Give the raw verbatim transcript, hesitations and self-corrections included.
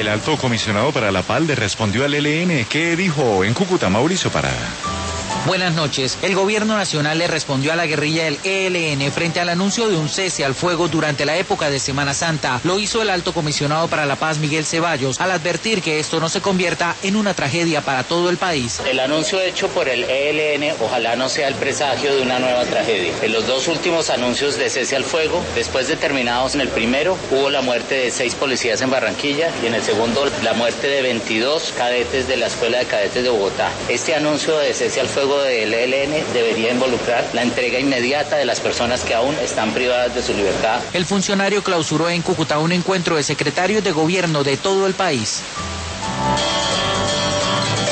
El alto comisionado para la Paz le respondió al E L N. ¿Qué dijo en Cúcuta, Mauricio Parada? Buenas noches. El gobierno nacional le respondió a la guerrilla del E L N frente al anuncio de un cese al fuego durante la época de Semana Santa. Lo hizo el alto comisionado para la paz, Miguel Ceballos, al advertir que esto no se convierta en una tragedia para todo el país. El anuncio hecho por el E L N ojalá no sea el presagio de una nueva tragedia. En los dos últimos anuncios de cese al fuego, después de terminados en el primero, hubo la muerte de seis policías en Barranquilla y en el segundo la muerte de veintidós cadetes de la Escuela de Cadetes de Bogotá. Este anuncio de cese al fuego del E L N debería involucrar la entrega inmediata de las personas que aún están privadas de su libertad. El funcionario clausuró en Cúcuta un encuentro de secretarios de gobierno de todo el país.